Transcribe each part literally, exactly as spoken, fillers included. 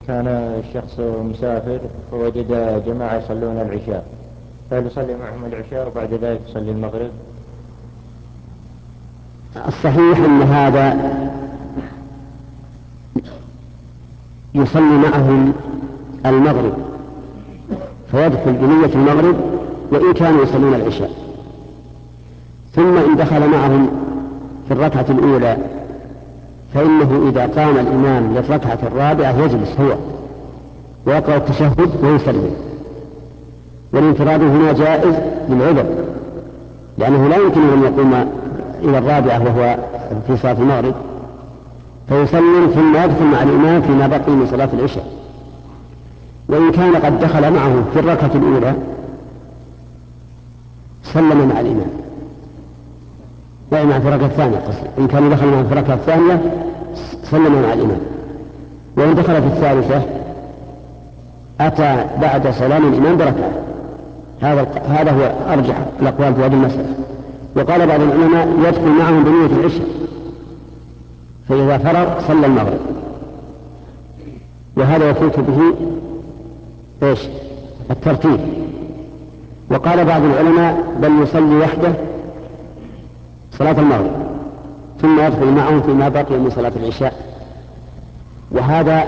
كان الشخص مسافر فوجد جماعة يصلون العشاء، فهل يصلي معهم العشاء وبعد ذلك يصلي المغرب؟ الصحيح أن هذا يصلي معهم المغرب فيدخل بنية المغرب وإن كانوا يصلون العشاء، ثم إن دخل معهم في الركعة الأولى فإنه إذا قام الإمام للركعة الرابعة يجلس هو ويقرأ التشهد ويسلم، والانفراد هنا جائز للعذر، لأنه لا يمكن أن يقوم إلى الرابعة وهو في صلاة المغرب، فيسلم ثم يدخل مع الإمام فيما بقي من صلاة العشاء. وإن كان قد دخل معه في الركعة الأولى سلم مع الإمام، لا مع في الركعة الثانية قصد، إن كان دخل معه في الركعة الثانية سلم مع الإمام، وإن دخل في الثالثة أتى بعد سلام الإمام بركعة. هذا هذا هو أرجح الأقوال في هذه المسألة. وقال بعض العلماء يدخل معهم بنية العشاء، فإذا فرغ صلى المغرب، وهذا يفوت به ايش الترتيب. وقال بعض العلماء بل يصلي وحده صلاة المغرب ثم يدخل معهم فيما بقي من صلاة العشاء، وهذا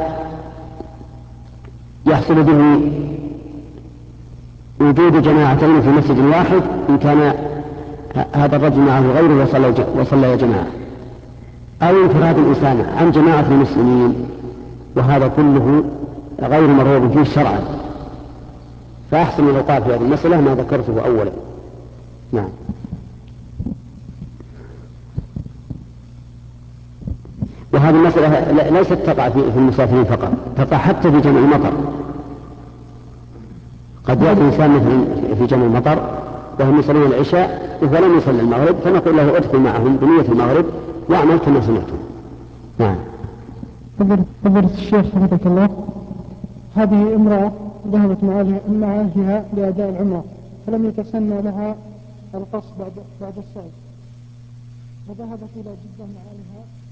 يحصل به وجود جماعتين في مسجد واحد إن كان هذا الرجل معه غيره وصلى, وصلى جماعة، أو انفراد الإنسان عن جماعة المسلمين، وهذا كله غير مرغوب فيه شرعا. فأحسن الأوقات في هذه المسألة ما ذكرته أولا. نعم. وهذه المسألة ليست تقع في المسافرين فقط، تقع حتى في جمع المطر. قد يأتي إنسان مثلا في جمع المطر وهم يصلون العشاء ولم يصلي المغرب، فنقول له ادخل معهم بنية المغرب واعمل كما سمعتم. نعم. فضيلة الشيخ حفظك الله، هذه امرأة ذهبت مع أهلها لأداء العمرة فلم يتسنى لها القصد بعد بعد السعي، فذهبت إلى جدة مع أهلها